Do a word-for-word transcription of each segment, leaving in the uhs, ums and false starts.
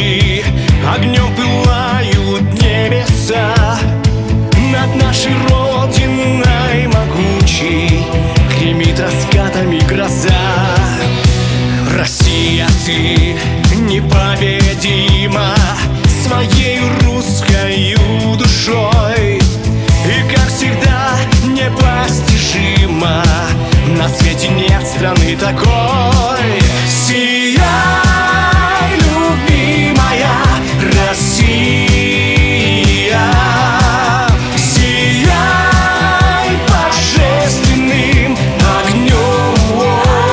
тучи, огнем пылают небеса. Над нашей родиной могучей гремит раскатами гроза. Россия, ты непобедима своей русской душой, и, как всегда, непостижима. На свете нет страны такой. Сияй, любимая Россия, сияй божественным огнем.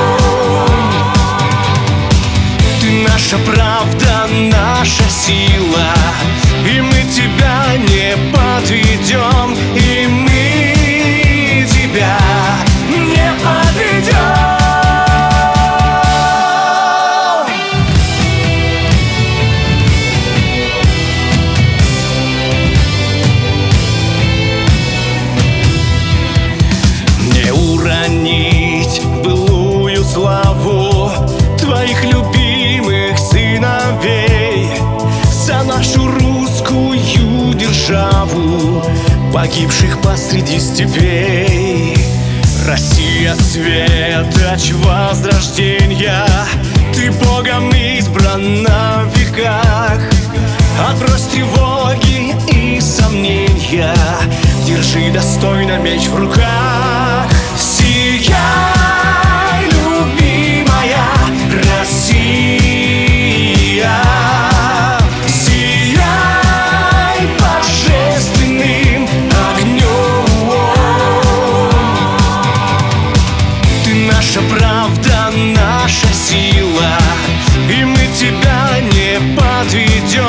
Ты наша правда, наша сила, и мы тебя не подведем, и мы тебя не подведем. Не уронить былую славу твоих любимых сыновей, за нашу русскую державу, погибших посреди степей. Россия, светоч возрождения, ты Богом избран на веках. Отбрось тревоги и сомнения, держи достойно меч в руках. Сияй, любимая Россия, сияй божественным огнем. Ты наша правда, наша сила, и мы тебя не подведем.